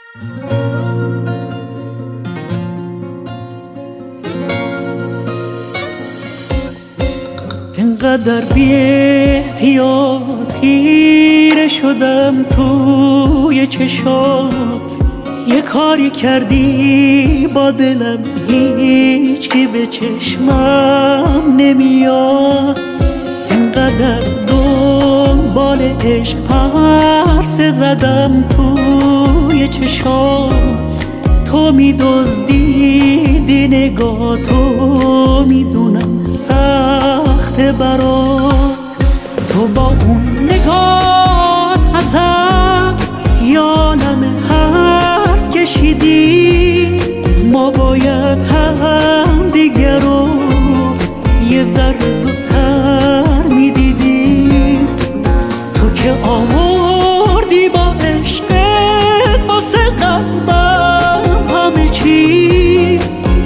اینقدر بی احتیاط خیره شدم توی چشات، یه کاری کردی با دلم هیچی به چشمم نمیاد. اینقدر دنبال عشق پرسه زدم توی چشات، تو می‌دزدیدی نگاهتو، میدونم سخته برات. تو با اون نگات ازم یالم حرف کشیدی، ما باید هم دیگه رو یه ذره زودتر میدیدیم. تو که آوردی با عشقت واسه قلبم همه چیز،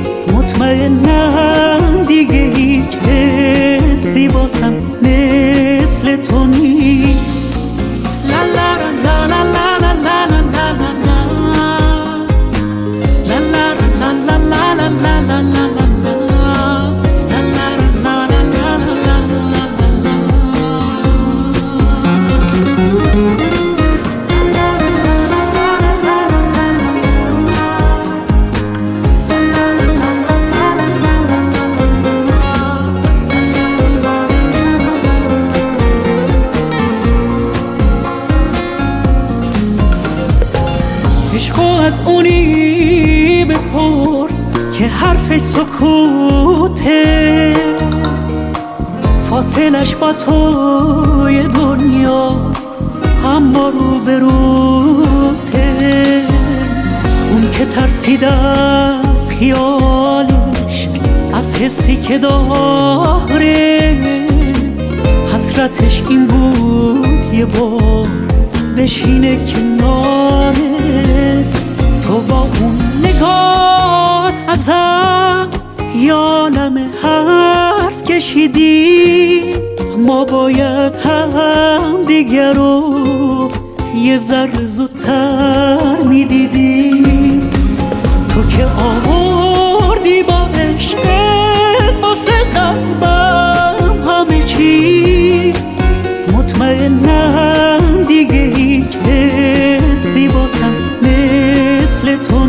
مطمئنم دیگه هیچ حسی واسم مثل تو نیست. لا لا لا لا لا لا لا لا لا لا لا لا لا لا لا. عشقو از اونی بپرس که حرف سکوته، فاصلش با توی دنیاست اما رو به روته. اون که ترسید از خیالش، از حسی که داره، حسرتش این بود یه بار بشینه کناره. تو با اون نگات ازم یالم حرف کشیدی، ما باید هم دیگه رو یه ذره زودتر میدیدی. تو که آوردی با عشقت واسه قلبم همه چیز، مطمئنم دیگه هیچ حسی واسم مثل تو